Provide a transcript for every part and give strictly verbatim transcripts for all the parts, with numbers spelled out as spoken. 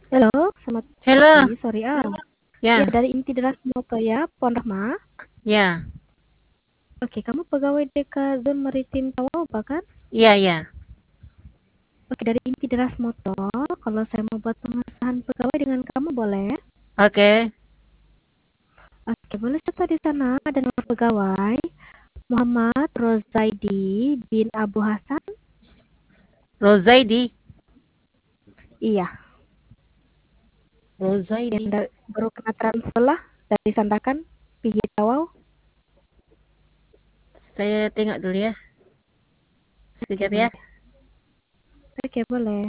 Halo, selamat Halo, pagi, sorry ah. Ya, ya, dari Inti Deras Moto ya, Puan Rahma. ya, Oke, kamu pegawai D K Zon Maritim Tawau, kan? iya, iya. Oke, dari Inti Deras Moto, kalau saya mau buat pengesahan pegawai dengan kamu boleh? Oke, Oke, boleh serta di sana ada nama pegawai Muhammad Rozaidi bin Abu Hasan. Rozaidi, Iya, yang Rozaidi. da- baru kena transfer lah dari Sandakan P J Tawau. Saya tengok dulu ya. Oke, Sekejap ya. boleh. Oke, boleh.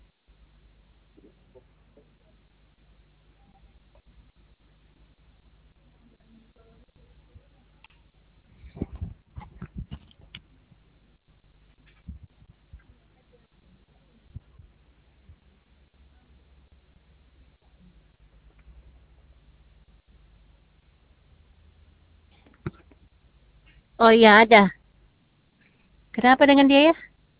Oh iya, ada. Kenapa dengan dia ya?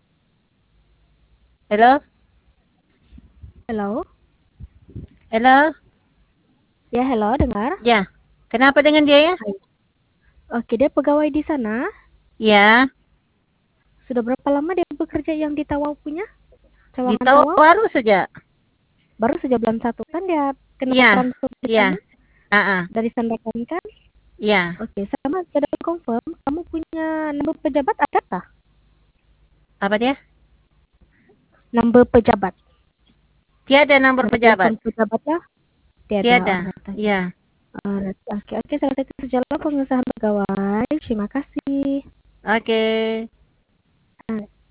Halo, Halo? halo, Ya, halo, dengar? ya. Kenapa dengan dia ya? Hai. Oke, dia pegawai di sana. Ya, Sudah berapa lama dia bekerja yang di Tawau punya? di Cawangan tahu Tawau? baru saja. Baru saja bulan satu kan dia kena Iya, transfer di iya, sana ah, ah, dari Sandakan kan? iya. Oke, sama sudah confirm kamu punya number pejabat ada kah? Apa dia? Number pejabat. Tiada nomor Nomor pejabat. telepon pejabatnya tiada. Tiada. Alright, oke. Iya, Alright, oke, oke, selesai itu sajalah pengesahan pegawai. Terima kasih. oke.